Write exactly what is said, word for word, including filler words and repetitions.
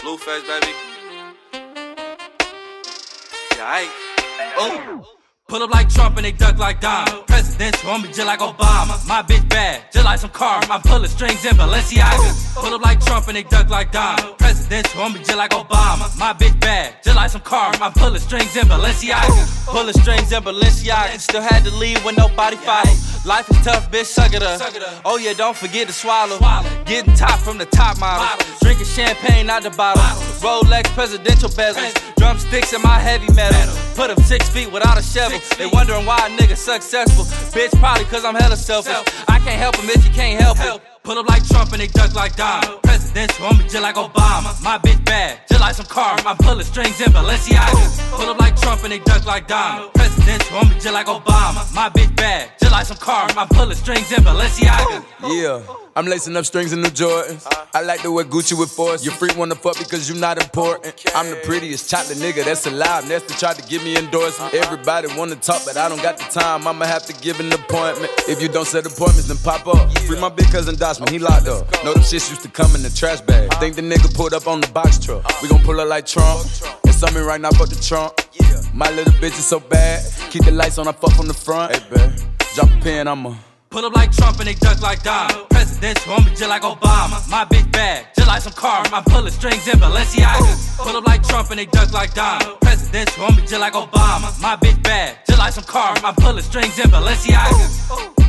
Blueface, baby. Yeah, aight. Oh. Pull up like Trump and they duck like Dom. Presidential on me just like Obama. My bitch bad, just like some car. I'm pulling strings in Balenciaga. Pull up like Trump and they duck like Dom. Presidential on me just like Obama. My bitch bad, just like some car. I'm pulling strings in Balenciaga. Pulling strings in Balenciaga. Still had to leave when nobody followed. Life is tough, bitch, suck it up. Oh yeah, don't forget to swallow. Getting top from the top model. Drinking champagne out the bottle. Rolex presidential bezels. Drumsticks in my heavy metal. Put them six feet without a shovel. They wondering why a nigga successful. Bitch, probably cause I'm hella selfish. I can't help him if you can't help it. Pull up like Trump and they duck like Dom. Presidential on me just like Obama. My bitch bad, just like some car. I'm pulling strings in Balenciaga. Pull up like Trump and they duck like Dom. Presidential on me just like Obama. My bitch bad, just like some car. I'm pulling strings in Balenciaga. Yeah. I'm lacing up strings in New Jordans. I like to wear Gucci with force. Your freak wanna fuck because you not important. I'm the prettiest chocolate nigga that's alive. Nestor tried to give me endorsement. Everybody wanna talk, but I don't got the time. I'ma have to give an appointment. If you don't set appointments, then pop up. Free my big cousin Dosman, he locked up. Know them shits used to come in the trash bag. Think the nigga pulled up on the box truck. We gon' pull up like Trump. And something right now, fuck the trunk. My little bitch is so bad. Keep the lights on, I fuck from the front. Hey, babe, drop a pin, I'ma pull up like Trump and they duck like Dom. Presidential on me just like Obama. My bitch bad, just like some car. I'm pulling strings in Balenciaga. Pull up like Trump and they duck like Dom. Presidential on me just like Obama. My bitch bad, just like some car. I'm pulling strings in Balenciaga.